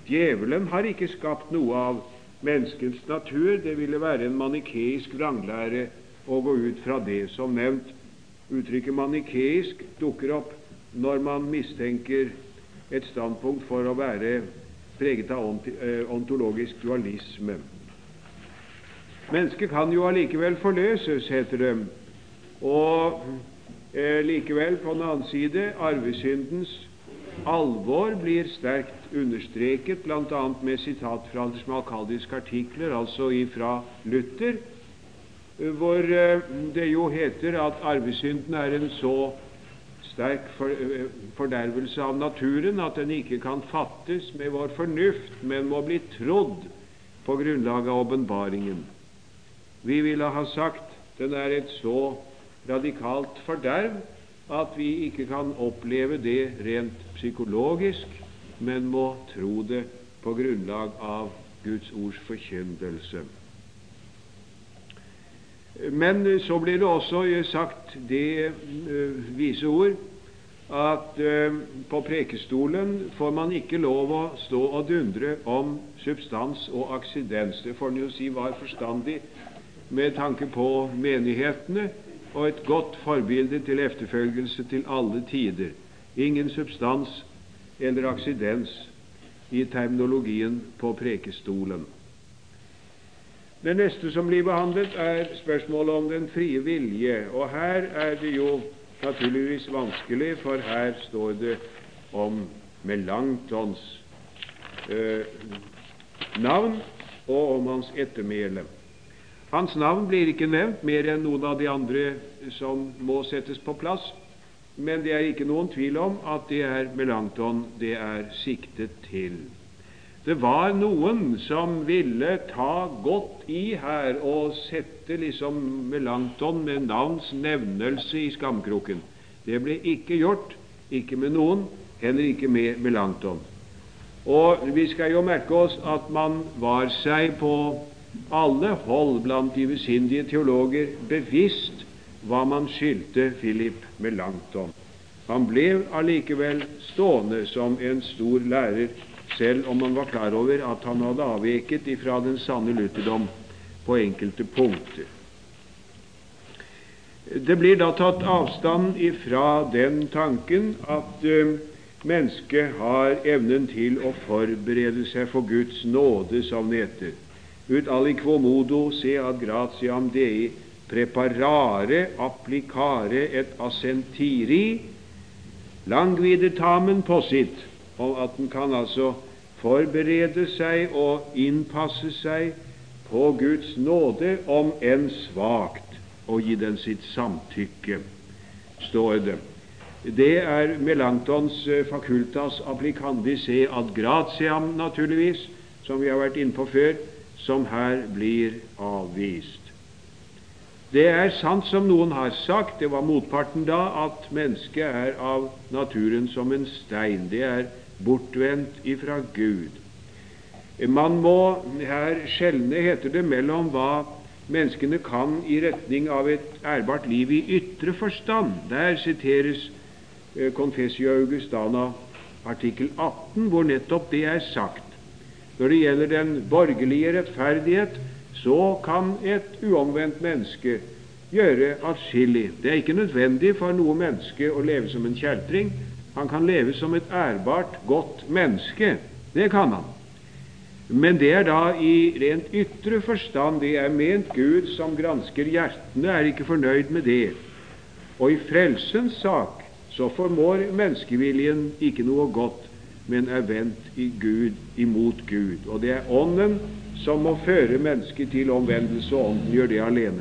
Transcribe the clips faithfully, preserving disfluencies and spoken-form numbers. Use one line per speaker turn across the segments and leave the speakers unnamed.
Djevelen har ikke skapt noe av menneskens natur. Det ville være en manikeisk vranglære å gå ut fra det. Som nevnt, uttrykket manikeisk dukker opp når man mistenker et standpunkt for å være preget av ontologisk dualisme. Mennesket kan jo allikevel forløses, heter det, og eh, likevel på den annen side arvesyndens alvor blir sterkt understreket, blant annet med sitat fra smalkaldiske artikler, altså ifra Luther, hvor eh, det jo heter at arvesynden er en så sterk for, eh, fordervelse av naturen at den ikke kan fattes med vår fornuft, men må bli trodd på grunnlag av åpenbaringen. Vi ville ha sagt den er et så radikalt forderv at vi ikke kan oppleve det rent psykologisk, men må tro det på grunnlag av Guds ords forkyndelse. Men så blir det også sagt det uh, vise ord at uh, på prekestolen får man ikke lov å stå og dundre om substans og aksidens. Det får man jo si var forstandig med tanke på menighetene, og et godt forbilde til efterfølgelse til alle tider. Ingen substans eller aksidens i terminologien på prekestolen. Det neste som blir behandlet, er spørsmålet om den frie vilje, og her er det jo naturligvis vanskelig, for her står det om Melanchtons eh, navn og om hans ettermæle. Hans navn blir ikke nevnt mer enn noen av de andre som må settes på plass, men det er ikke noen tvil om at det er Melanchthon det er siktet til. Det var noen som ville ta godt i her og sette liksom Melanchthon med navns nevnelse i skamkroken. Det ble ikke gjort, ikke med noen, heller ikke med Melanchthon. Og vi skal jo merke oss at man var seg på alle hold blant de besindige teologer bevisst hva man skyldte Philip Melanchthon. Han ble allikevel stående som en stor lærer, selv om man var klar over at han hadde avveket ifra den sanne lutherdom på enkelte punkter. Det blir da tatt avstand ifra den tanken at uh, mennesket har evnen til å forberede seg for Guds nåde, som det heter. Ut aliquo modo se ad gratiam Dei preparare applicare et assentiri langvide tamen possit, og at den kan altså forberede seg og innpasse seg på Guds nåde, om enn svakt, og gi den sitt samtykke, står det. Det er Melanchtons facultas applicandis se ad gratiam, naturligvis, som vi har vært inne på før, som her blir avvist. Det er sant som noen har sagt, det var motparten da, at mennesket er av naturen som en stein. Det er bortvendt ifra Gud. Man må her skjelne, heter det, mellom hva menneskene kan i retning av et ærbart liv i ytre forstand. Der siteres eh, Confessio Augustana artikkel atten, hvor nettopp det er sagt. Når det gjelder den borgerlige rettferdighet, så kan et uomvendt menneske gjøre atskillig. Det er ikke nødvendig for noe menneske å leve som en kjeltring. Han kan leve som et ærbart, godt menneske. Det kan han. Men det er da i rent ytre forstand. Det er ment Gud som gransker hjertene, er ikke fornøyd med det. Og i frelsens sak så formår menneskeviljen ikke noe godt, men er vendt i Gud, imot Gud. Og det er ånden som må føre mennesket til omvendelse, og ånden gjør det alene.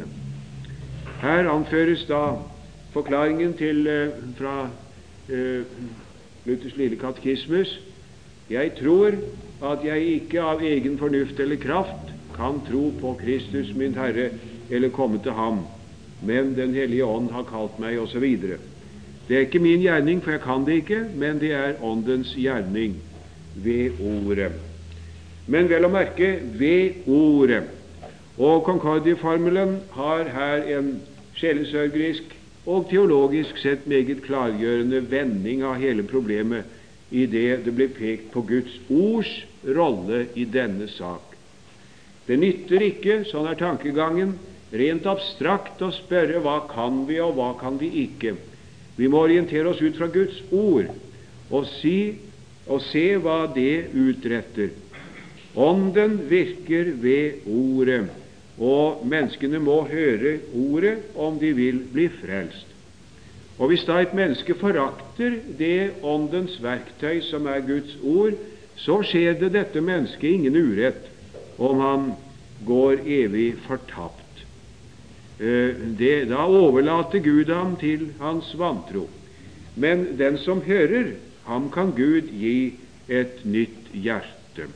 Her anføres da forklaringen til, fra uh, Luthers lille katekismus: Jeg tror at jeg ikke av egen fornuft eller kraft kan tro på Kristus min Herre, eller komme til ham, men Den hellige ånd har kalt meg, og så videre. Det er ikke min gjerning, for jeg kan det ikke, men det er åndens gjerning ved ordet. Men vel å merke ved ordet. Og Concordieformelen har her en sjelesørgerisk og teologisk sett meget klargjørende vending av hele problemet i det det blir pekt på Guds ords rolle i denne sak. Det nytter ikke, sånn er tankegangen, rent abstrakt å spørre hva kan vi og hva kan vi ikke. Vi må orientere oss ut fra Guds ord og, si, og se hva det utretter. Ånden virker ved ordet, og menneskene må høre ordet om de vil bli frelst. Og hvis da et menneske forakter det åndens verktøy som er Guds ord, så skjer det dette mennesket ingen urett om han går evig fortapt. Det, da overlater Gud ham til hans vantro. Men den som hører, ham kan Gud gi et nytt hjerte.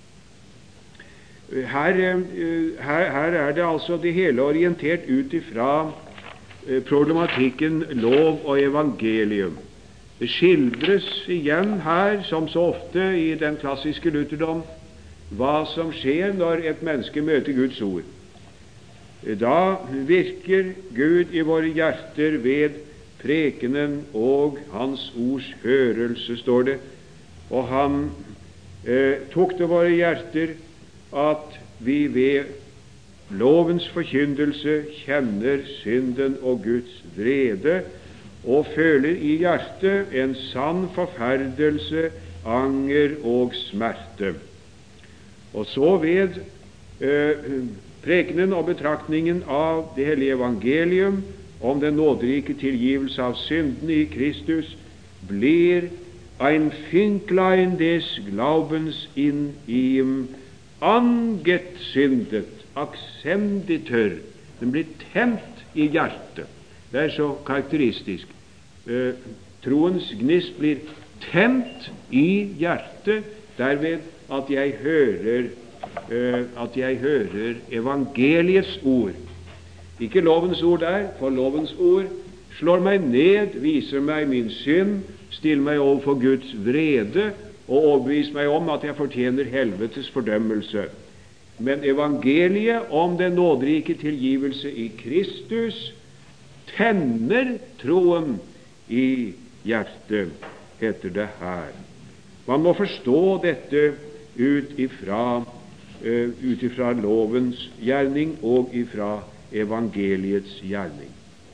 Her, her, her er det altså det hele orientert ut ifra problematikken lov og evangelium. Det skildres igjen her, som så ofte i den klassiske lutherdom, hva som skjer når et menneske møter Guds ord. Da virker Gud i våre hjerter ved prekenen og Hans ords hørelse, står det, og Han eh, tukter våre hjerter at vi ved lovens forkyndelse kjenner synden og Guds vrede og føler i hjertet en sann forferdelse, anger og smerte. Og så ved eh, prekenen og betraktningen av det hellige evangelium om den nåderike tilgivelse av syndene i Kristus blir ein Fünklein des Glaubens in ihm angezündet, accenditør. Den blir tent i hjertet. Det er så karakteristisk. Eh, troens gnist blir tent i hjertet derved at jeg hører eh, at jeg hører evangeliets ord. Ikke lovens ord der, for lovens ord slår meg ned, viser meg min synd, stiller meg overfor Guds vrede og overbeviser meg om at jeg fortjener helvetes fordømmelse. Men evangeliet om den nåderike tilgivelse i Kristus tenner troen i hjertet, heter det her. Man må forstå dette ut ifra, uh, ut ifra lovens gjerning og ifra evangeliets gjerning.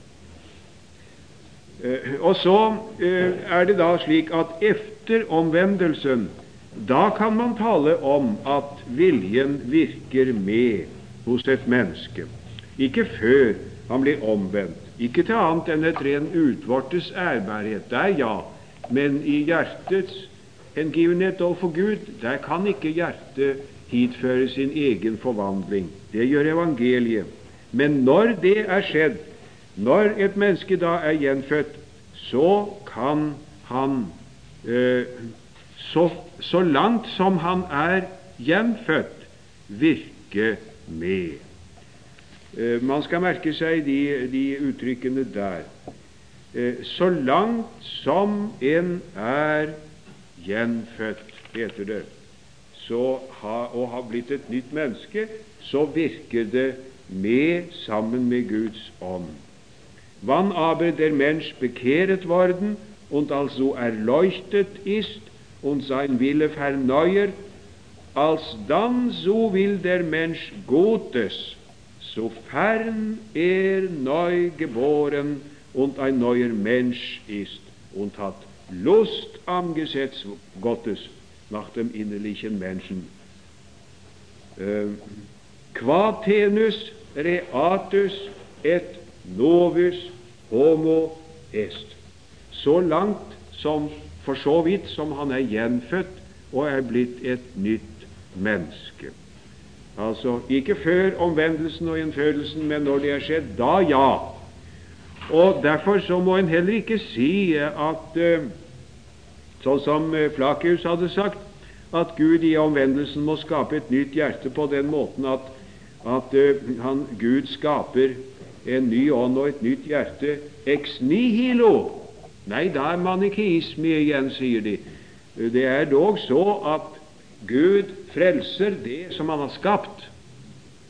Uh, og så uh, er det da slik at efter omvendelsen, da kan man tale om at viljen virker med hos et menneske. Ikke før han blir omvendt, ikke til annet enn et ren utvortes ærbarhet, der ja, men i hjertets hengivenhet overfor Gud, der kan ikke hjertet hitføre sin egen forvandling. Det gjør evangeliet. Men når det er skjedd, når et menneske da er gjenfødt, så kan han eh, så, så langt som han er gjenfødt, virke med. Eh, man skal merke seg de, de uttrykkene der. Eh, så langt som en er gjenfødt, heter det, så ha, og har blitt et nytt menneske, så virker det med sammen med Guds ånd. Wann aber der Mensch bekehret worden und also erleuchtet ist und sein Wille verneuert, alsdann so will der Mensch Gottes, sofern er neu geboren und ein neuer Mensch ist und hat Lust am Gesetz Gottes nach dem innerlichen Menschen. Äh, qua tenus reatus et novus homo est. Så langt som, for så vidt som han er gjenfødt og er blitt et nytt menneske. Altså, ikke før omvendelsen og innfødelsen, men når det er skjedd, da ja. Og derfor så må en heller ikke si at, sånn som Flakius hadde sagt, at Gud i omvendelsen må skape et nytt hjerte på den måten at, at han, Gud skaper en ny ånd og et nytt hjerte ex nihilo. Nei, da er manikeisme igjen, sier de. Det er dog så at Gud frelser det som han har skapt.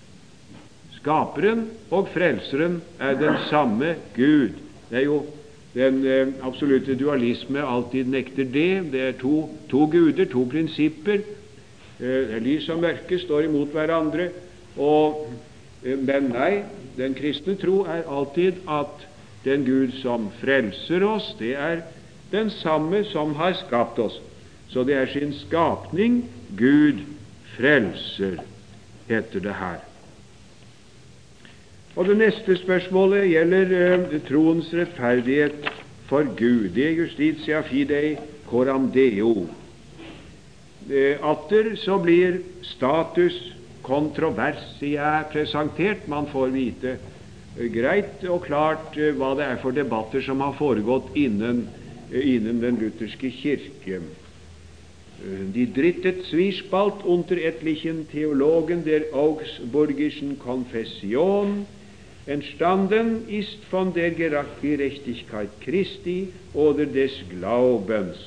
Skaperen og frelseren er den samme Gud. Det er jo Den eh, absolutte dualisme alltid nekter det. Det er to, to guder, to prinsipper. Eh, lys og mørke står imot hverandre. Og, eh, men nei, den kristne tro er alltid at den Gud som frelser oss, det er den samme som har skapt oss. Så det er sin skapning Gud frelser, heter det her. Og det neste spørsmålet gjelder eh, troens rettferdighet for Gud. Det er justitia fidei coram Deo. Eh, atter så blir status kontroversia presentert. Man får vite eh, greit og klart eh, hva det er for debatter som har foregått innen, eh, innen den lutherske kirke. Eh, Die drittet Zwiespalt unter etlichen Theologen der Augsburgischen Konfession entstanden ist von der Gerechtigkeit Christi oder des Glaubens.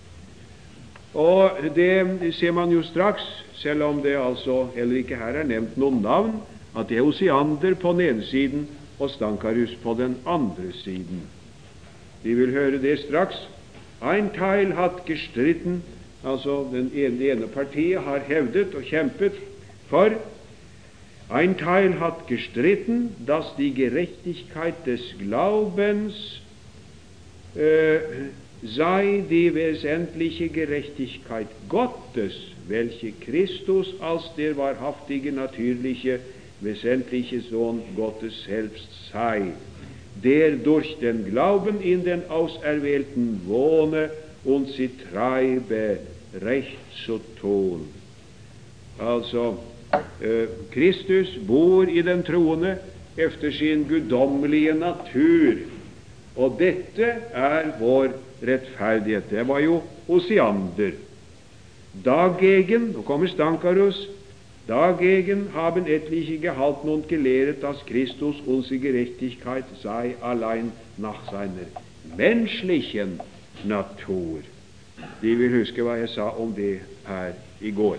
Og det ser man jo straks, selv om det altså heller ikke her er nevnt noen navn, at det er Osiander på den ene siden og Stankarus på den andre siden. Vi vil høre det straks. Ein Teil hat gestritten, altså den ene, det ene partiet har hevdet og kjempet for. Ein Teil hat gestritten, dass die Gerechtigkeit des Glaubens äh, sei die wesentliche Gerechtigkeit Gottes, welche Christus als der wahrhaftige, natürliche, wesentliche Sohn Gottes selbst sei, der durch den Glauben in den Auserwählten wohne und sie treibe, recht zu tun. Altså, Kristus bor i den troende efter sin guddommelige natur, og dette er vår rettferdighet. Det var jo Osiander. Dagegen, nå kommer Stankarus, dagegen haben etliche gehalten und gelehret, dass Christus unsere Gerechtigkeit sei allein nach seiner menschlichen natur. De vil huske hva jeg sa om det her i går.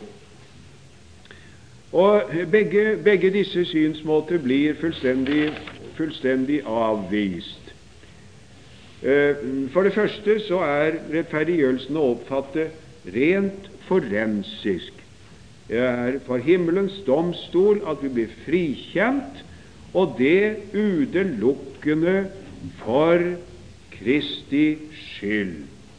Og begge, begge disse synsmåter blir fullstendig, fullstendig avvist. For det første så er rettferdiggjørelsen å oppfatte rent forensisk. Det er for himmelens domstol at vi blir frikjent, og det utelukkende for Kristi skyld.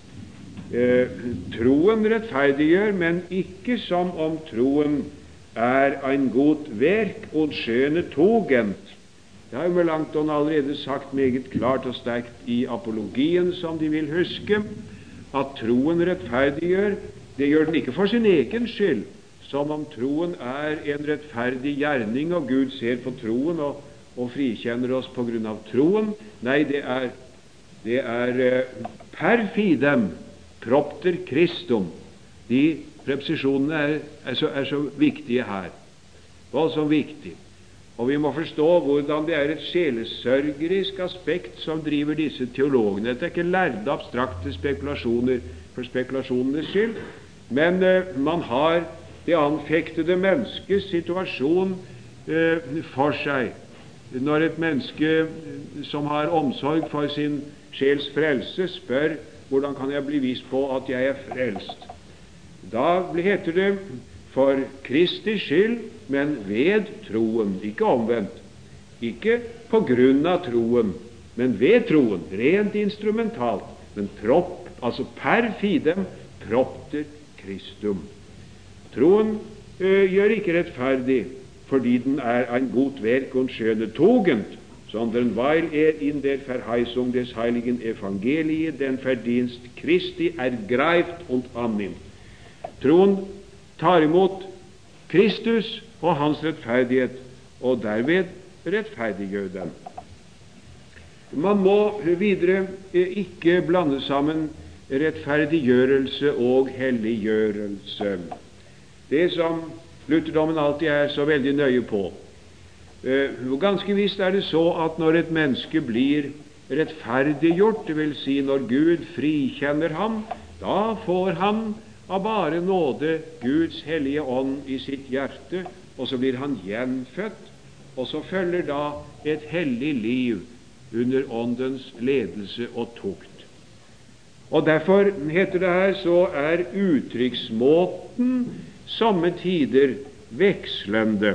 Eh, troen rettferdiggjør, men ikke som om troen er en god verk og skjønne togent. Det har jo Melanchthon allerede sagt meget klart og sterkt i apologien, som de vil huske, at troen rettferdiggjør. Det gjør den ikke for sin egen skyld, som om troen er en rettferdig gjerning, og Gud ser på troen og, og frikjenner oss på grunn av troen. Nei, det er, det er per fidem propter Christum. De preposisjonene er, er, så, er så viktige her. Voldsomt viktig. Og vi må forstå hvordan det er et sjelesørgerisk aspekt som driver disse teologene. Dette er ikke lærde abstrakte spekulasjoner for spekulasjonenes skyld, men uh, man har det anfektede menneskets situasjon uh, for seg. Når et menneske som har omsorg for sin sjels frelse, spør hvordan kan jeg bli vist på at jeg er frelst, da heter det for Kristi skyld, men ved troen, ikke omvendt. Ikke på grunn av troen, men ved troen, rent instrumentalt, men prop, altså per fidem propter Christum. Troen øh, gjør ikke rettferdig fordi den er en god verk og en skjønne tugend, sondern weil er in der Verheißung des heiligen Evangelii den Verdienst Christi ergreift und annimmt. Troen tar imot Kristus og hans rettferdighet, og derved rettferdiggjør den. Man må videre ikke blande sammen rettferdiggjørelse og helliggjørelse. Det som lutherdommen alltid er så veldig nøye på. Ganske visst er det så at når et menneske blir rettferdiggjort, det vil si når Gud frikjenner ham, da får han av bare nåde Guds hellige ånd i sitt hjerte, og så blir han gjenfødt, og så følger da et hellig liv under åndens ledelse og tukt. Og derfor heter det her, så er uttrykksmåten somme tider vekslende.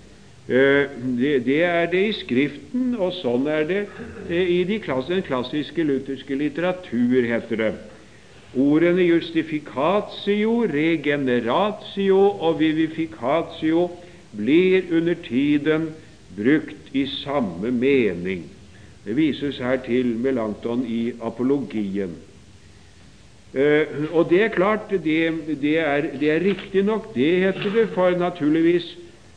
Det, det er det i Skriften, og sånn er det i de klass, den klassiske lutherske litteratur, heter det. Ordene justificatio, regeneratio og vivificatio blir under tiden brukt i samme mening. Det vises her til Melanchthon i Apologien. Uh, og det er klart, det, det, er, det er riktig nok, det heter det, for naturligvis,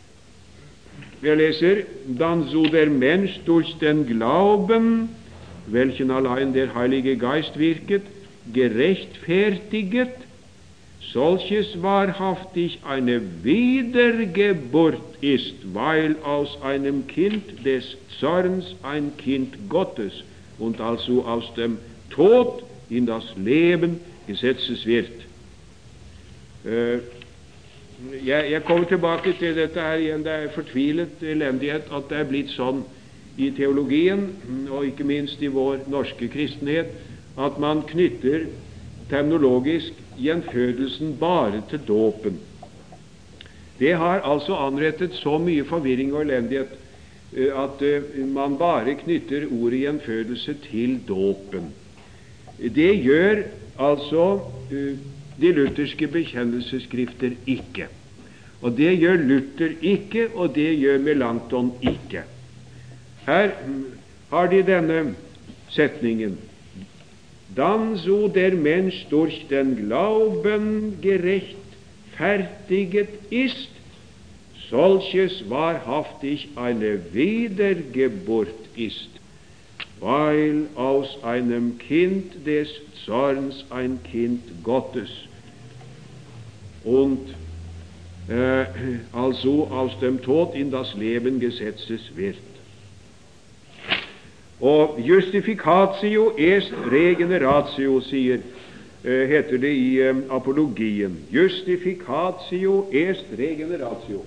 jeg leser, «Dan so der Mensch durch den Glauben, welchen allein der Heilige Geist wirket, gerechtfertiget, solches wahrhaftig eine Wiedergeburt ist, weil aus einem Kind des Zorns ein Kind Gottes und also aus dem Tod in das Leben gesetzes wird.» Uh, jeg, jeg kommer tilbake til dette her igjen. Det er fortvilet elendighet at det er blitt sånn i teologien, og ikke minst i vår norske kristenhet, at man knytter terminologisk gjenfødelsen bare til dåpen. Det har altså anrettet så mye forvirring og elendighet at man bare knytter ordet gjenfødelse til dåpen. Det gjør altså de lutherske bekjennelsesskrifter ikke. Og det gjør Luther ikke, og det gjør Melanchthon ikke. Her har de denne setningen: «Dann so der Mensch durch den Glauben gerechtfertiget ist, solches wahrhaftig eine Wiedergeburt ist, weil aus einem Kind des Zorns ein Kind Gottes und äh, also aus dem Tod in das Leben gesetzes wird.» Og justificatio est regeneratio, sier, eh, heter det i eh, Apologien. Justificatio est regeneratio.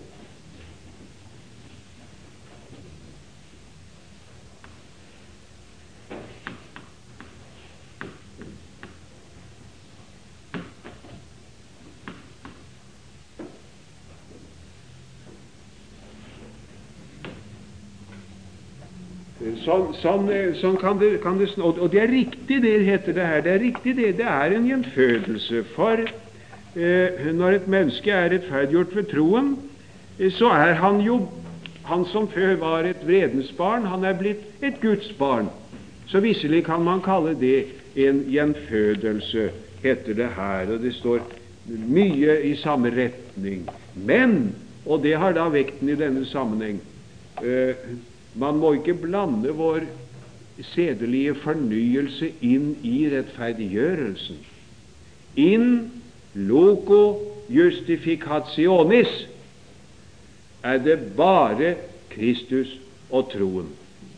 Sånn, sånn, sånn kan det, kan det og det er riktig, det heter det her. Det er riktig, det. Det er en gjenfødelse. For eh, når et menneske er rettferdiggjort ved troen, eh, så er han jo, han som før var et vredens barn, han er blitt et Guds barn. Så visselig kan man kalle det en gjenfødelse, heter det her. Og det står mye i samme retning. Men, og det har da vekten i denne sammenheng, eh, man må ikke blande vår sedelige fornyelse inn i rettferdiggjørelsen. In loco justificationis er det bare Kristus og troen.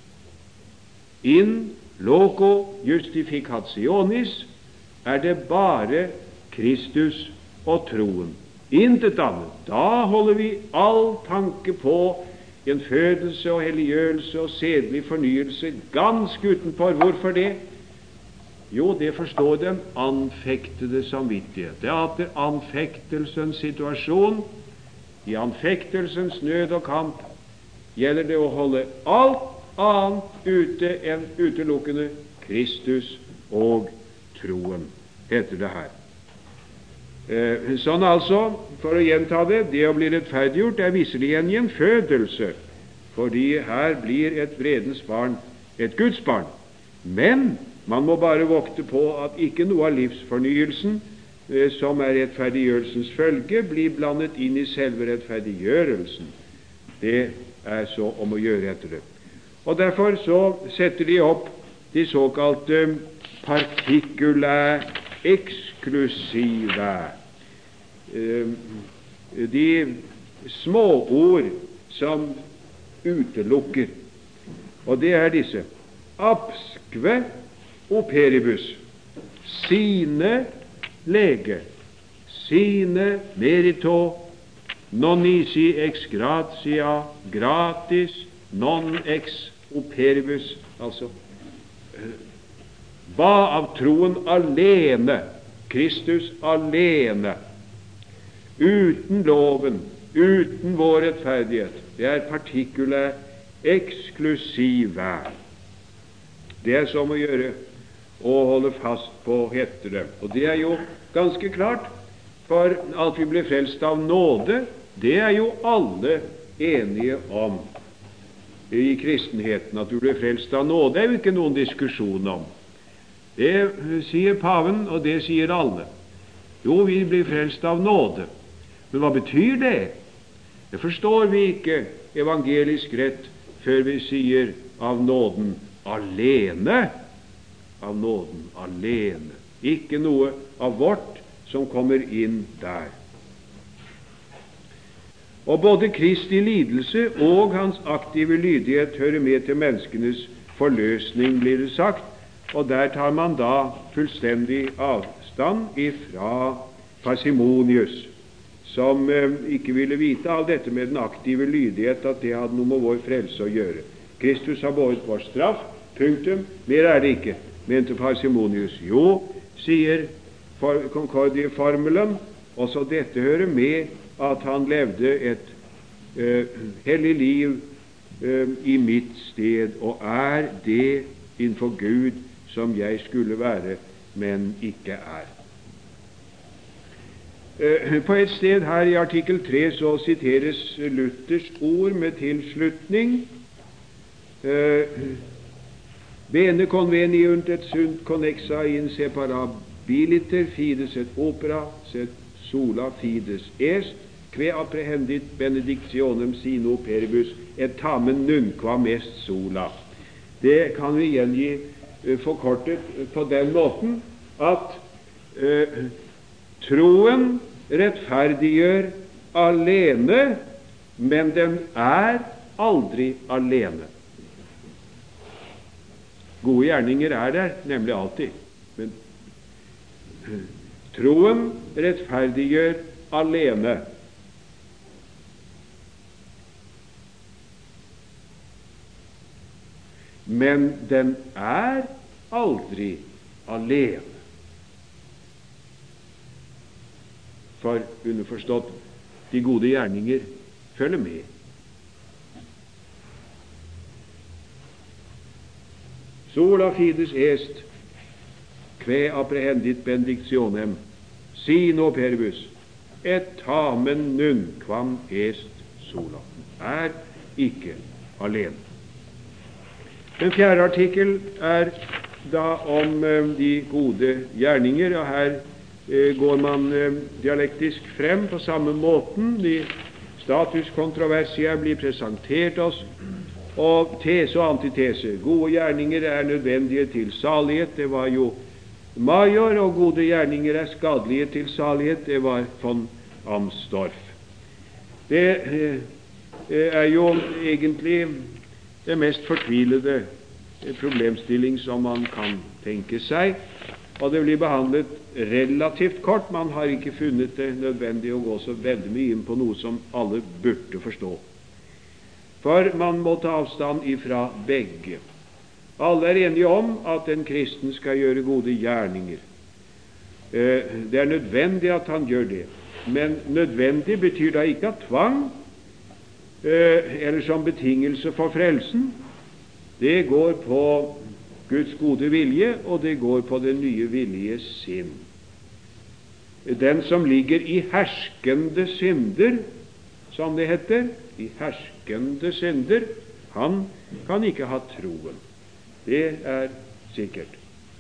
In loco justificationis er det bare Kristus og troen. Intet annet. Da holder vi all tanke på gjenfødelse og helliggjørelse og sedelig fornyelse ganske utenfor. Hvorfor det? Jo, det forstår den anfektede samvittighet. Det er at anfektelsens situasjon, i anfektelsens nød og kamp, gjelder det å holde alt annet ute enn utelukkende Kristus og troen, heter det her. Eh, sånn altså, for å gjenta det, det å bli rettferdiggjort er visselig en gjenfødelse, fordi her blir et vredens barn et Guds barn. Men man må bare vokte på at ikke noe av livsfornyelsen, eh, som er rettferdiggjørelsens følge, blir blandet inn i selve rettferdiggjørelsen. Det er så om å gjøre etter det. Og derfor så setter de opp de såkalte particula eksklusive, de småord som utelukker, og det er disse: absque operibus, sine lege, sine merito, non nisi ex gratia, gratis, non ex operibus, altså ba av troen alene, Kristus alene, uten loven, uten vår rettferdighet. Det er partikulær, eksklusiv vern. Det er som å gjøre å holde fast på, heter det. Og det er jo ganske klart, for at vi blir frelst av nåde, det er jo alle enige om i kristenheten. At du blir frelst av nåde er jo ikke noen diskusjon om. Det sier paven, og det sier alle. Jo, vi blir frelst av nåde. Men hva betyr det? Det forstår vi ikke evangelisk rett før vi sier av nåden alene. Av nåden alene. Ikke noe av vårt som kommer inn der. Og både Kristi lidelse og hans aktive lydighet hører med til menneskenes forløsning, blir det sagt. Og der tar man da fullstendig avstand ifra Parsimonius, som eh, ikke ville vite av dette med den aktive lydighet, at det hadde noe med vår frelse å gjøre. Kristus har båret vår straff, punktum, mer er det ikke, mente Parsimonius. Jo, sier Concordie-formelen, også dette hører med at han levde et eh, hellig liv eh, i mitt sted, og er det innenfor Gud som jeg skulle være, men ikke er. Eh, på et sted her i artikkel tre så siteres Luthers ord med tilslutning. Eh, Bene conveniunt et sunt connexa in separabiliter fides et opera, set sola fides est, que apprehendit benedictionem sino peribus, et tamen nunquam est sola. Det kan vi gjengi uh, forkortet på den måten at uh, troen rettferdiggjør alene, men den er aldri alene. Gode gjerninger er der, nemlig alltid. Men troen rettferdiggjør alene. Men den er aldri alene. For underforstått, de gode gjerninger følger med. Sola fides est, que apprehendit benedictionem, sino peribus, et tamen nunquam est sola. Er ikke alene. Den fjerde artikkel er da om eh, de gode gjerninger, og her eh, går man eh, dialektisk frem på samme måten. De status kontroversia blir presentert oss, og tese og antitese. Gode gjerninger er nødvendige til salighet, det var jo Major, og gode gjerninger er skadelige til salighet, det var von Amsdorf. Det eh, er jo egentlig det mest fortvilede problemstilling som man kan tenke seg, og det blir behandlet relativt kort. Man har ikke funnet det nødvendig å gå så veldig mye inn på noe som alle burde forstå. For man må ta avstand ifra begge. Alle er enige om at en kristen skal gjøre gode gjerninger. Det er nødvendig at han gjør det. Men nødvendig betyr da ikke at tvang eller som betingelse for frelsen. Det går på Guds gode vilje, og det går på den nye vilje sinn. Den som ligger i herskende synder, som det heter, i herskende synder, han kan ikke ha troen. Det er sikkert.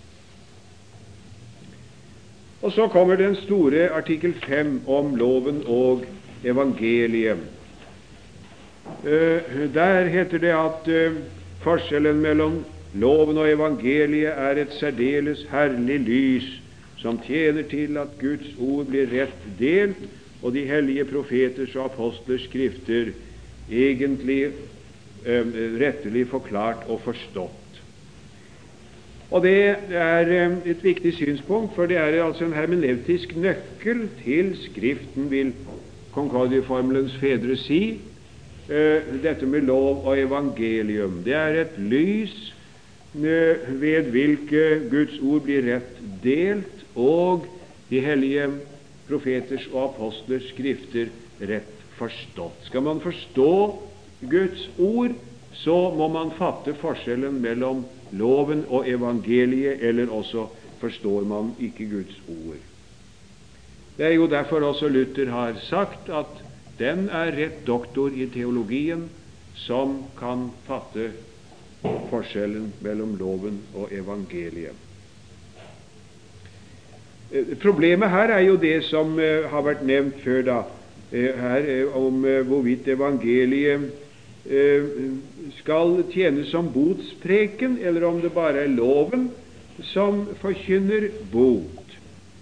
Og så kommer den store artikkel fem om loven og evangeliet. Der heter det at forskjellen mellom loven og evangeliet er et særdeles herlig lys som tjener til at Guds ord blir rett delt, og de hellige profeters og apostlers skrifter egentlig eh, rettelig forklart og forstått. Og det er eh, et viktig synspunkt, for det er altså en hermeneutisk nøkkel til Skriften, vil Concordie-formelens fedre si. eh, dette med lov og evangelium. Det er et lys eh, ved hvilket Guds ord blir rett delt, og de hellige profeters og apostlers skrifter rett forstått. Skal man forstå Guds ord, så må man fatte forskjellen mellom loven og evangeliet, eller også forstår man ikke Guds ord. Det er jo derfor også Luther har sagt at den er rett doktor i teologien som kan fatte forskjellen mellom loven og evangeliet. Problemet her er jo det som uh, har vært nevnt før da, uh, her uh, om uh, hvorvidt evangeliet uh, skal tjene som botspreken, eller om det bare er loven som forkynner bot.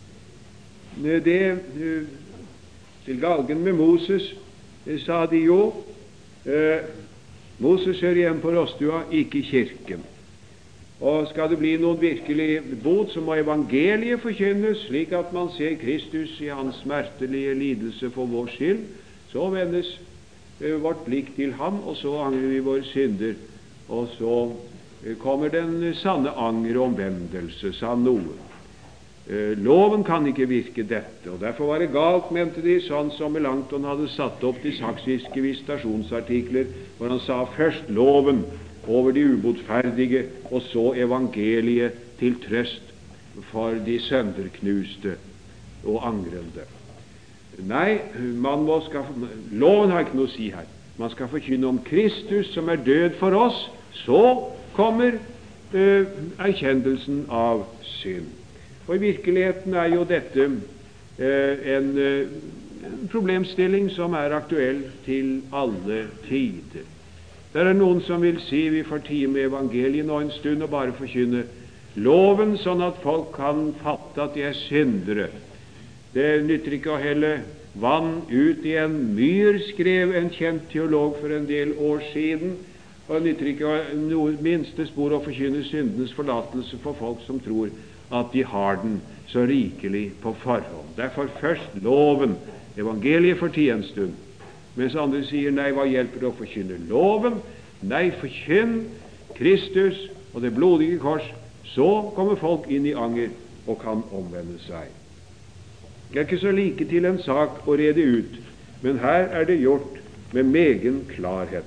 Uh, det uh, til galgen med Moses uh, sa de jo uh, Moses hører hjemme på Rostua, ikke kirken. Og skal det bli noen virkelig bot, så må evangeliet forkynnes, slik at man ser Kristus i hans smertelige lidelse for vår skyld. Så vendes eh, vårt blikk til ham, og så angrer vi våre synder. Og så eh, kommer den sanne anger og omvendelse, sa noen. Eh, loven kan ikke virke dette, og derfor var det galt, mente de, sånn som Melanchthon hadde satt opp de saksiske visitasjonsartikler, hvor han sa først loven over de ubotferdige, og så evangeliet til trøst for de sønderknuste og angrende. Nei, man må skaffe, loven har ikke noe å si her. Man skal forkynne om Kristus som er død for oss. Så kommer uh, erkjennelsen av synd. Og i virkeligheten er jo dette uh, en uh, problemstilling som er aktuell til alle tider. Det er noen som vil si vi får tie med evangeliet nå en stund og bare forkynne loven, sånn at folk kan fatte at de er syndere. Det nytter ikke å helle vann ut i en myr, skrev en kjent teolog for en del år siden, og det nytter ikke noe minste spor å forkynne syndenes forlatelse for folk som tror at de har den så rikelig på forhånd. Derfor først loven, evangeliet får tie en stund. Mens andre sier, nei, hva hjelper det å forkynne loven? Nei, forkynn Kristus og det blodige kors, så kommer folk inn i anger og kan omvende seg. Det er ikke så like til en sak å rede ut, men her er det gjort med megen klarhet.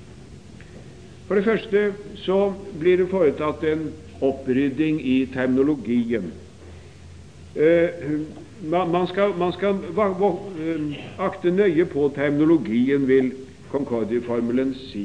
For det første så blir det foretatt en opprydding i terminologien. Uh, Man skal, man skal akte nøye på terminologien, vil Concordieformelen si.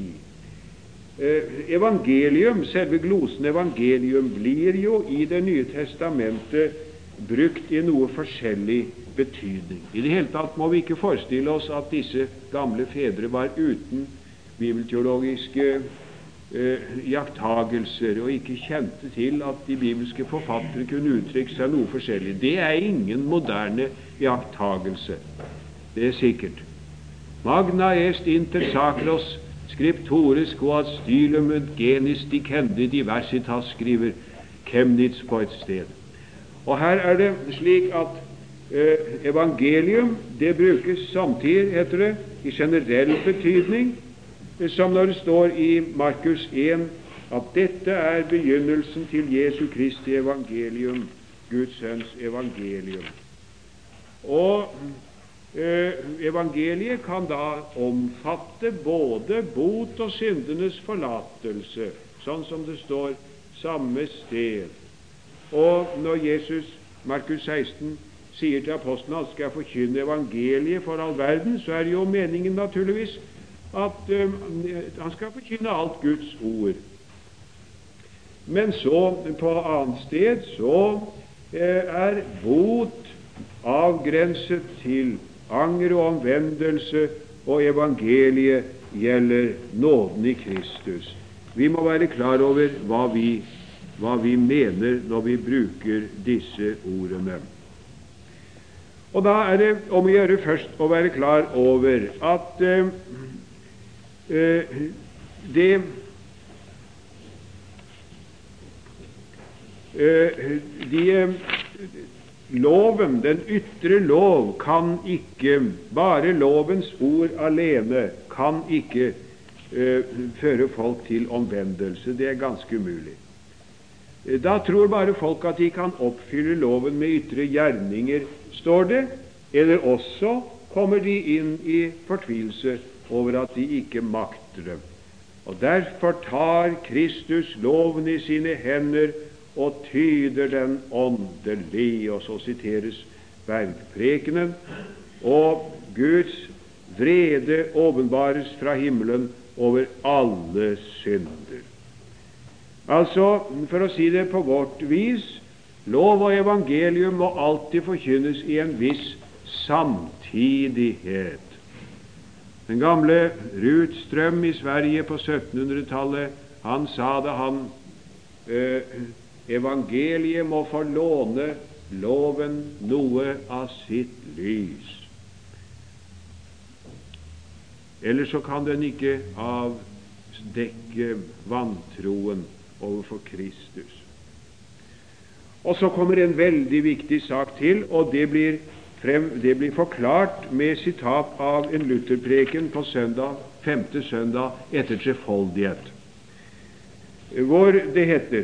Eh, evangelium, selve glosen evangelium, blir jo i Det nye testamentet brukt i noe forskjellig betydning. I det hele tatt må vi ikke forestille oss at disse gamle fedre var uten bibelteologiske Eh, jaktagelser og ikke kjente til at de bibelske forfattere kunne uttrykke seg noe forskjellig. Det er ingen moderne jaktagelse. Det er sikkert. Magna est inter sacros scriptores quod stylum et genis dicende diversitas, skriver Chemnitz på et sted. Og her er det slik at eh, evangelium, det brukes samtidig, heter det, i generell betydning, som når det står i Markus en at dette er begynnelsen til Jesu Kristi evangelium, Guds sønns evangelium. Og eh, evangeliet kan da omfatte både bot og syndenes forlatelse, sånn som det står samme sted. Og når Jesus, Markus seksten, sier til apostelen at skal jeg forkynne evangeliet for all verden, så er det jo meningen naturligvis at um, han skal forkynne alt Guds ord. Men så, på annet sted, så eh, er bot avgrenset til anger og omvendelse, og evangeliet gjelder nåden i Kristus. Vi må være klar over hva vi, hva vi mener når vi bruker disse ordene. Og da er det om å gjøre først å være klar over at eh, Uh, det uh, de, uh, loven, den ytre lov, kan ikke, bare lovens ord alene, kan ikke uh, føre folk til omvendelse. Det er ganske umulig. Da tror bare folk at de kan oppfylle loven med ytre gjerninger, står det, eller også kommer de inn i fortvilelse over at de ikke makter det. Og derfor tar Kristus loven i sine hender og tyder den åndelig, og så siteres bergprekenen, og Guds vrede åpenbares fra himmelen over alle synder. Altså, for å si det på vårt vis, lov og evangelium må alltid forkynnes i en viss samtidighet. Den gamle Rutstrøm i Sverige på syttenhundretallet, han sa det, han eh, evangeliet må få låne loven noe av sitt lys. Ellers så kan den ikke avdekke vantroen overfor Kristus. Og så kommer en veldig viktig sak til, og det blir, frem, det blir forklart med sitat av en Lutherpreken på søndag, femte søndag etter trefoldighet, hvor det heter: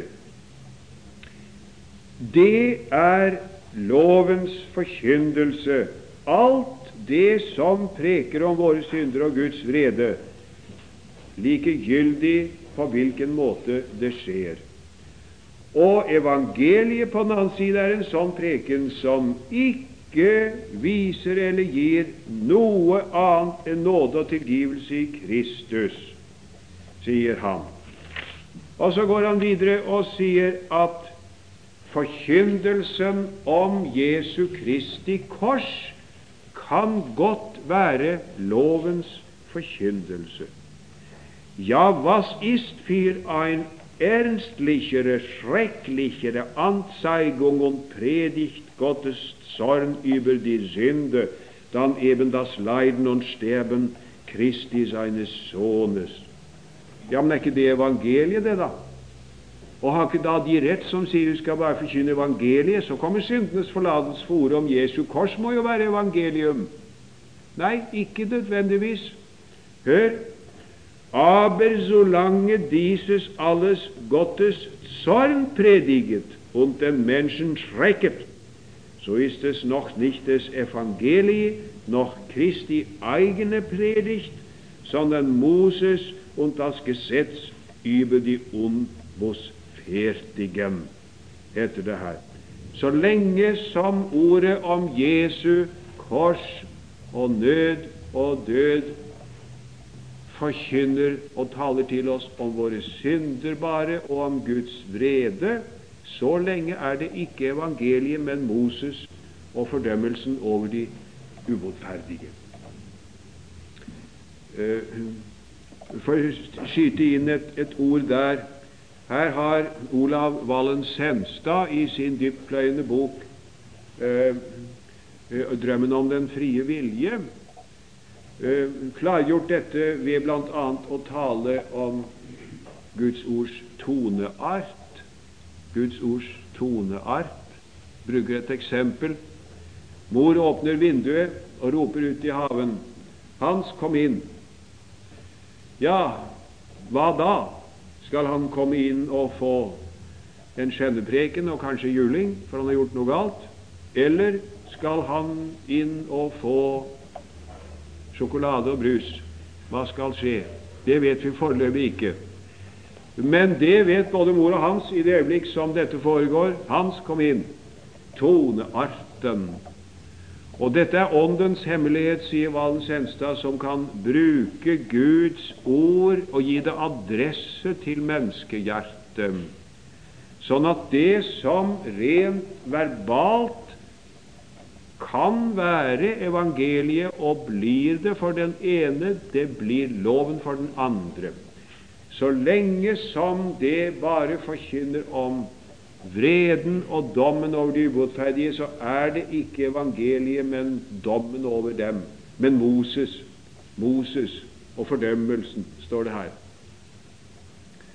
det er lovens forkyndelse, alt det som preker om våre synder og Guds vrede, likegyldig på hvilken måte det skjer. Og evangeliet på den annen side er en sånn preken som ikke viser eller gir noe annet enn nåde og tilgivelse i Kristus, sier han. Og så går han videre og sier at forkyndelsen om Jesu Kristi kors kan godt være lovens forkyndelse. Ja, was ist für ein ernstlichere, schrecklichere Anzeigung und Predigt Gottes Zorn über die Sünde, dann eben das Leiden und Sterben Christi seines Sohnes. Ja, men er ikke det evangeliet, det da? Og har ikke da de rett som sier du skal bare forkynne evangeliet, så kommer syndenes forlatelse, for ordet om Jesu kors må jo være evangelium. Nei, ikke nødvendigvis. Hør, aber solange dieses alles Gottes Zorn prediget und den Menschen schrecket, so ist es noch nicht des Evangelii, noch Christi eigene Predigt, sondern Moses und das Gesetz über die Unbußfertigen, heter det her. Så lenge som ordet om Jesu kors og nød og død forkynner og taler til oss om våre synder bare, og om Guds vrede, så lenge er det ikke evangeliet, men Moses og fordømmelsen over de ubotferdige. For å skyte inn et, et ord der, her har Olav Wallen Senstad i sin dyptpløyende bok eh, Drømmen om den frie vilje Uh, klargjort dette ved blant annet å tale om Guds ords toneart. Guds ords toneart. Bruker et eksempel. Mor åpner vinduet og roper ut i haven: Hans, kom inn. Ja, hva da? Skal han komme inn og få en skjennepreken og kanskje juling, for han har gjort noe galt? Eller skal han inn og få sjokolade og brus? Hva skal skje? Det vet vi foreløpig ikke. Men det vet både mor og Hans i det øyeblikk som dette foregår. Hans, kom inn. Tonearten. Og dette er åndens hemmelighet, sier Wallen Senstad, som kan bruke Guds ord og gi det adresse til menneskehjertet, sånn at det som rent verbalt kan være evangeliet, og blir det for den ene, det blir loven for den andre. Så lenge som det bare forkynner om vreden og dommen over de ubotferdige, så er det ikke evangeliet, men dommen over dem. Men Moses, Moses og fordømmelsen, står det her.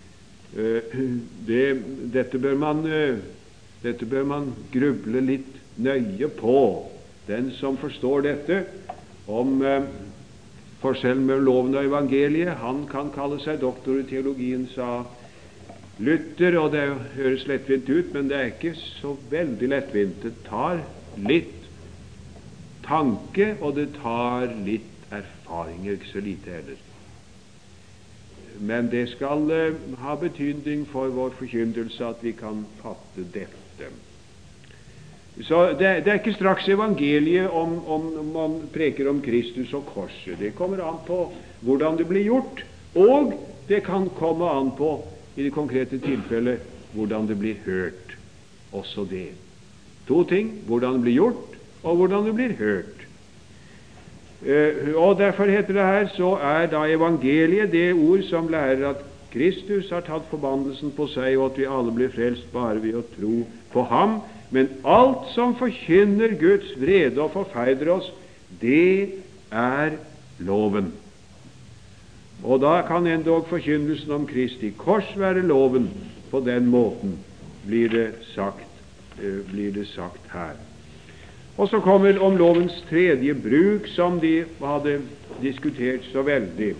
Det, dette, bør man, dette bør man gruble litt nøye på, den som forstår dette, om eh, forskjellen mellom loven og evangeliet. Han kan kalle seg doktor i teologien, sa Luther, og det høres lettvint ut, men det er ikke så veldig lettvint. Det tar litt tanke, og det tar litt erfaringer, ikke så lite heller. Men det skal uh, ha betydning for vår forkynnelse at vi kan fatte dette. Så det, det er ikke straks evangeliet om, om man preker om Kristus og korset. Det kommer an på hvordan det blir gjort, og det kan komme an på, i det konkrete tilfellet, hvordan det blir hørt. Også det. To ting: hvordan det blir gjort, og hvordan det blir hørt. Eh, og derfor heter det her, så er da evangeliet det ord som lærer at Kristus har tatt forbannelsen på seg, og at vi alle blir frelst bare ved å tro på ham. Men alt som forkynner Guds vrede og forferder oss, det er loven. Og da kan endog forkynnelsen om Kristi kors være loven. På den måten blir det sagt, eh, blir det sagt her. Og så kommer om lovens tredje bruk, som de hadde diskutert så veldig.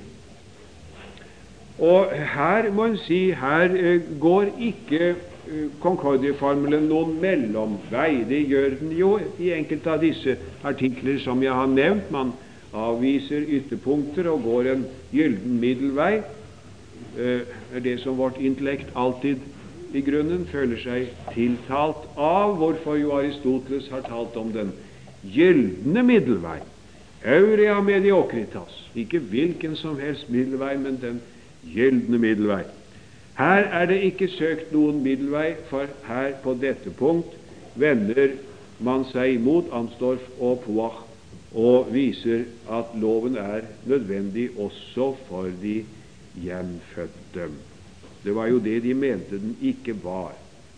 Og her må en si, her eh, går ikke eh, Concordie-formelen noen mellomvei. Det gjør den jo i enkelte av disse artikler som jeg har nevnt. Man avviser ytterpunkter og går en gylden middelvei. Eh, er det som vårt intellekt alltid i grunnen føler seg tiltalt av, hvorfor jo Aristoteles har talt om den gyldne middelvei. Aurea mediokritas. Ikke hvilken som helst middelvei, men den gyldne middelvei. Her er det ikke søkt noen middelvei, for her på dette punkt vender man seg mot Amsdorf og Poach og viser at loven er nødvendig også for de gjenfødte. Det var jo det de mente den ikke var.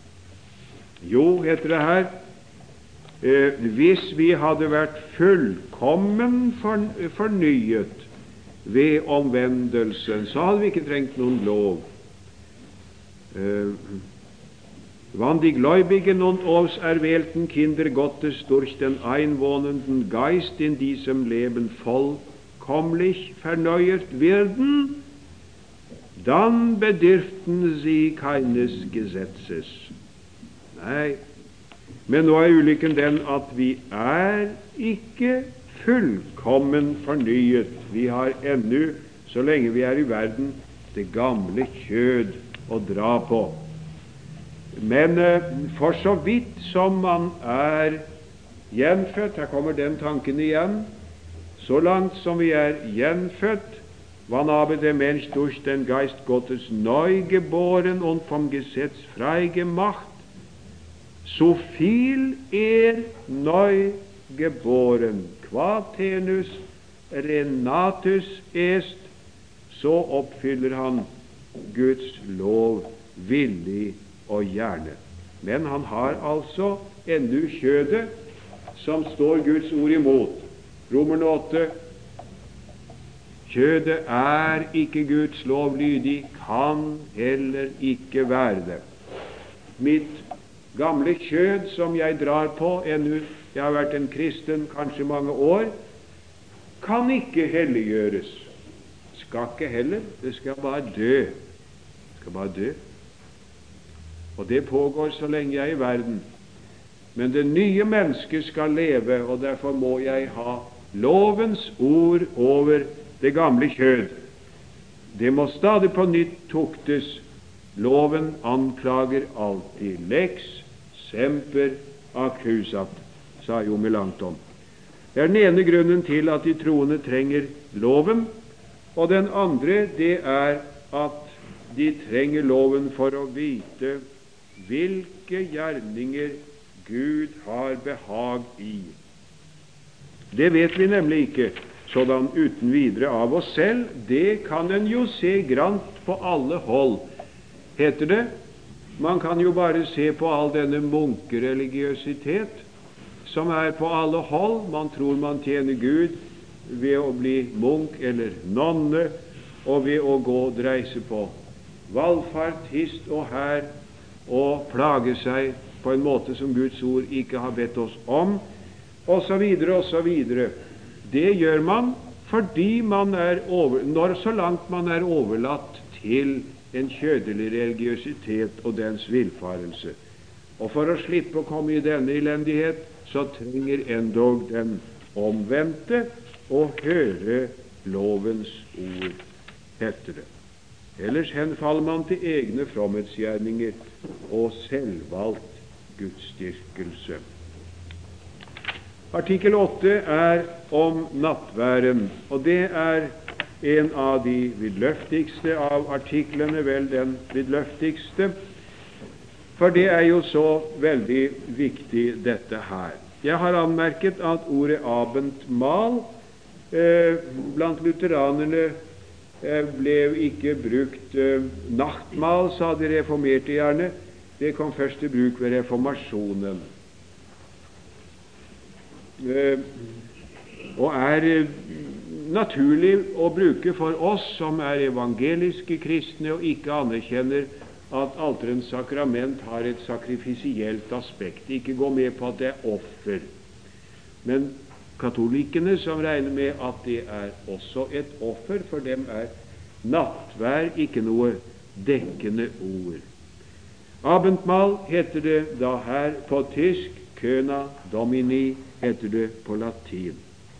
Jo, heter det her, eh, hvis vi hadde vært fullkommen fornyet ved omvendelsen, så hadde vi ikke trengt noen lov. Eh, Wann die Gläubigen und auserwählten Kinder Gottes durch den einwohnenden Geist in diesem Leben vollkommlich verneuert werden, dann bedürften sie keines Gesetzes. Nei, men nå er ulykken den at vi er ikke fullkommen fornyet. Vi har ennå, så lenge vi er i verden, det gamle kjød å dra på. Men eh, for så vidt som man er gjenfødt, her kommer den tanken igjen, så langt som vi er gjenfødt, wann aber der Mensch durch den Geist Gottes neu geboren und vom Gesetz frei gemacht, so viel er neu geboren, qua tenus renatus est, så oppfyller han Guds lov villig og gjerne. Men han har altså ennå kjødet, som står Guds ord imot. Romerne åtte. Kjødet er ikke Guds lov lydig, kan heller ikke være det. Mitt gamle kjød som jeg drar på ennå, jeg har vært en kristen kanskje mange år, kan ikke helliggjøres. Skal ikke heller, det skal bare dø. Det skal bare dø. Og det pågår så lenge jeg er i verden. Men det nye mennesket skal leve, og derfor må jeg ha lovens ord over det gamle kjød. Det må stadig på nytt tuktes. Loven anklager alltid. Lex semper accusat, sa jo Melanchthon. Det er den ene grunnen til at de troende trenger loven, og den andre, det er at de trenger loven for å vite hvilke gjerninger Gud har behag i. Det vet vi nemlig ikke sådan uten videre av oss selv. Det kan en jo se grant på alle hold, heter det. Man kan jo bare se på all denne munkereligiøsitet som er på alle hold. Man tror man tjener Gud ved å bli munk eller nonne, og ved å gå og dreise på valfart hist og her, og plage seg på en måte som Guds ord ikke har bedt oss om, og så videre og så videre. Det gjør man fordi man er over, når så langt man er overlatt til en kjødelig religiøsitet og dens villfarelse. Og for å slippe å komme i denne elendighet, så trenger endog den omvendte å høre lovens ord, heter det. Ellers henfaller man til egne fromhetsgjerninger og selvvalgt gudsdyrkelse. Artikkel åtte er om nattværen, og det er en av de vidløftigste av artiklene, vel den vidløftigste, for det er jo så veldig viktig dette her. Jeg har anmerket at ordet abendmal eh, blant lutheranerne eh, ble ikke brukt eh, nattmal, sa de reformerte gjerne. Det kom først til bruk ved reformasjonen. Eh, og er eh, naturlig å bruke for oss som er evangeliske kristne og ikke anerkjenner at alterens sakrament har et sakrifisielt aspekt. Ikke gå med på at det er offer. Men katolikkene, som regner med at det er også et offer, for dem er nattvær ikke noe dekkende ord. Abendmal heter det da her på tysk, Cœna Domini heter det på latin.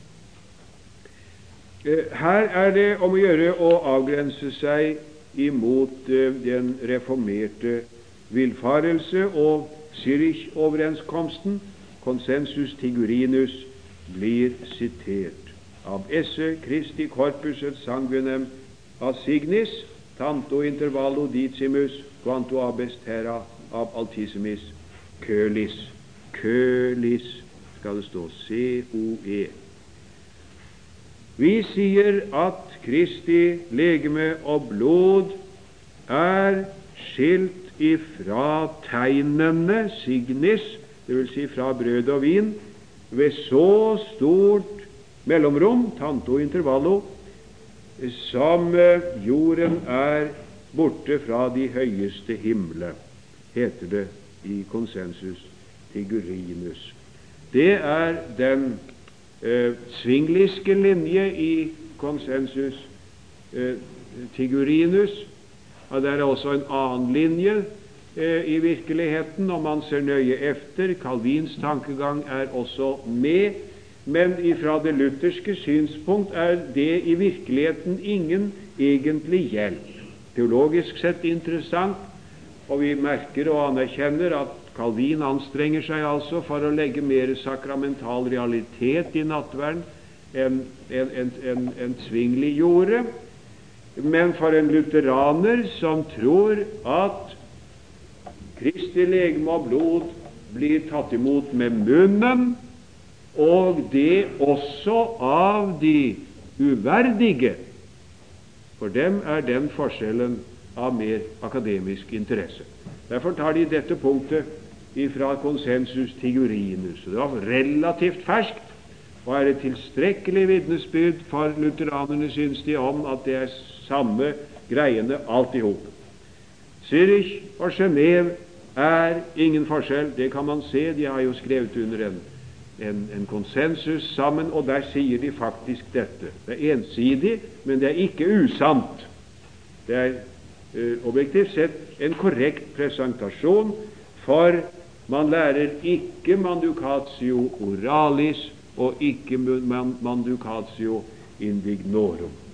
Her er det om å gjøre å avgrense seg imot den reformerte villfarelse, og Zürich-overenskomsten, Consensus Tigurinus, blir sitert av esse Christi corpus et sanguinem assignis, tanto intervallo dicimus, quanto abest terra ab altissimis kølis. Kølis skal det stå, C O E. Vi sier at Kristi legeme og blod er skilt ifra tegnene, signis, det vil si fra brød og vin, ved så stort mellomrom, tanto intervallo, som jorden er borte fra de høyeste himle, heter det i Consensus Tigurinus. Det er den Eh, svingliske linje i Consensus eh, Tigurinus, og det er også en annen linje eh, i virkeligheten, når man ser nøye efter. Calvins tankegang er også med, men ifra det lutherske synspunkt er det i virkeligheten ingen egentlig hjelp. Teologisk sett interessant, og vi merker og anerkjenner at Calvin anstrenger seg altså for å legge mer sakramental realitet i nattverden enn en, en, en, en Zwingli gjorde. Men for en lutheraner som tror at Kristi legeme og blod blir tatt imot med munnen, og det også av de uverdige, for dem er den forskjellen av mer akademisk interesse. Derfor tar de dette punktet ifra Consensus Tigurinus. Det var relativt ferskt, og er et tilstrekkelig vitnesbyrd for lutheranerne, synes de, om at det er samme greiene alt i hop. Zürich og Genève er ingen forskjell, det kan man se. De har jo skrevet under en, en, en konsensus sammen, og der sier de faktisk dette. Det er ensidig, men det er ikke usant. Det er uh, objektivt sett en korrekt presentasjon, for man lærer ikke mandukatio oralis og ikke mandukatio indignorum.